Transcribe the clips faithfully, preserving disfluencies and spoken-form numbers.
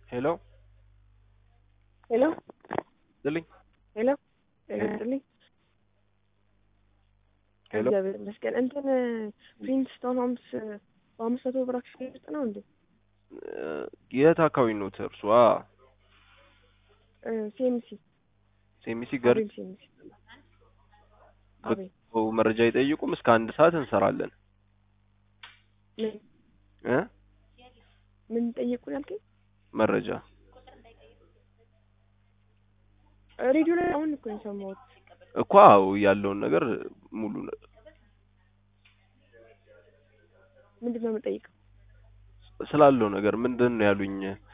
Hello? Hello? Dilling? Hello? Hello? Dilling? Hello? እግዚአብሔር ይመስገን እንትን ፕሪንስቶን ሆምስ በአምስት መቶ ብር አክሲዮን ውስጥ ነው እንዴ? የት አካባቢ ነው እርሱ? አ ሲኤምሲ ሴሚሲ ገር አቤል ሲኤምሲ አቤል በው መረጃ ይጠይቁም እስከ አንድ ሰዓት እንሰራለን ምን እ ምን ጠይቁ ያልከኝ መረጃ ሬዲዮ ላይ አሁን እኮ ነው የሰማሁት እኮ አው ያለውን ነገር ሙሉ ምንድነው የምጠይቀው ስላለው ነገር ምንድነው ያሉኝ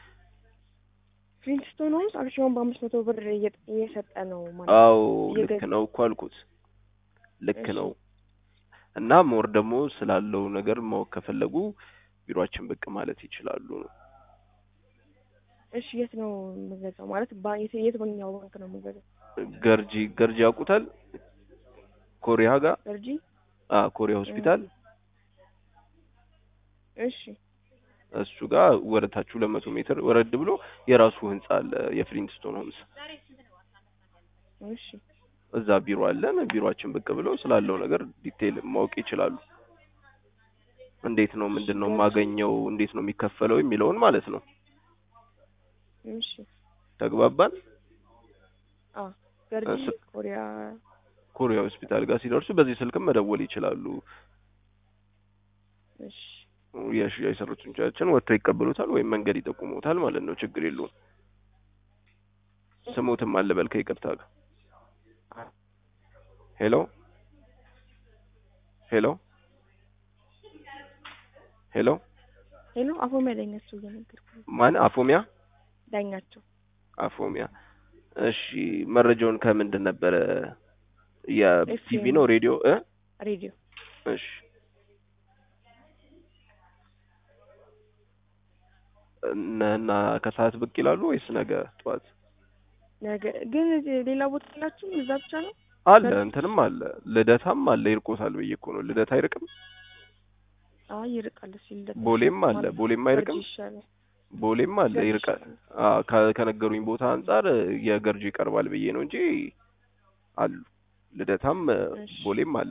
ፕሪንስቶን ሆምስ አክሲዮን በአምስት መቶ ብር እየሰጠ ነው ማለት አው ልክ ነው እኮ አልኩት ልክ ነው እና ሞር ደግሞ ስላለው ነገር ማወቅ ከፈለጉ ቢሮአችን ብቅ ማለት ይችላሉ እሺ የት ነው የምገዛው ማለት ባንክ የት በእኛው ባንክ ነው የምገዛው ገርጂ ገርጂ ያውቁታል ኮሪያ ጋር ገርጂ አ ኮሪያ ሆስፒታል እሺ እሱ ጋር ወረታቹ ሁለት መቶ ሜትር ወረድ ብሎ የራሱ ህንጻ አለ የፍሪንስቶን ሆምስ እሺ እዛ ቢሮ አለን ቢሮአችን ብቅ ብሎ ስላለው ነገር ዲቴል ማወቅ ይችላሉ እንዴት ነው ምንድነው ማገኘው እንዴት ነው የሚከፈለው የሚለውን ማለት ነው እሺ ተግባባን አ ገርጂ ኮሪያ ኮሪያ ሆስፒታል ጋር ሲደርሱ በዚህ ስልክም መደወል ይችላሉ እሺ የሽያጭ ሰራተኞቻችን ወጥተው ይቀበሉታል ወይ መንገድ ይጠቁሙታል ማለት ነው ችግር የለውም ስሞትም አለ በልከ ይቅርታ ሄሎ ሄሎ ሄሎ ሄሎ አፎሚያ ዳኛቸው እየነገርኩ ማን አፎሚያ ዳኛቸው አፎሚያ እሺ መረጃውን ከምንድን ነበር የቲቪ ነው ሬዲዮ እ ሬዲዮ እሺ እና ከሰዓት ብቅ ይላሉ ወይስ ነገ ጧት ነገ ግን ሌላ ቦታ ያላችሁ እዛ ብቻ ነው አለ እንትንም አለ ልደታም አለ ይርቆታል በየኮ ነው ልደታ አይርቅም አይ ይርቃል ሲልደታ ቦሌም አለ ቦሌም አይርቅም ቦሌም አለ ይርቃል አ ከነገሩኝ ቦታ አንፃር የገርጂ ይቀርባል በየ ነው እንጂ አሉ ልደታም ቦሌም አለ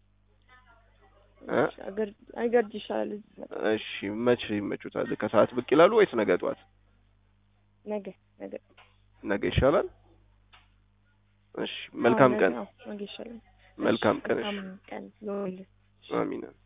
እሺ አገር አይገርጂ ይሻላል እሺ መቼ ይመቹታል ከሰዓት ብቅ ይላሉ ወይስ ነገ ጧት ነገ ነገ ነገ ይሻላል እሺ መልካም ቀን ነገ ይሻላል መልካም ቀን መልካም ቀን ሎል አሚን